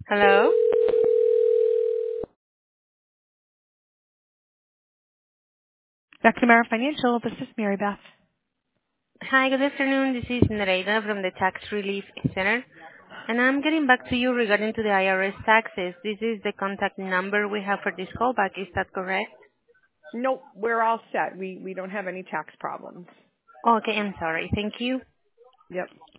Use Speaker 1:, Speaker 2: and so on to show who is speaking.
Speaker 1: Hello.
Speaker 2: McNamara Financial, this is Mary Beth.
Speaker 1: Hi, good afternoon. This is Nereida from the Tax Relief Center, and I'm getting back to you regarding to the IRS taxes. This is the contact number we have for this callback. Is that correct?
Speaker 2: Nope, we're all set. We don't have any tax problems.
Speaker 1: Okay, I'm sorry. Thank you.
Speaker 2: Yep.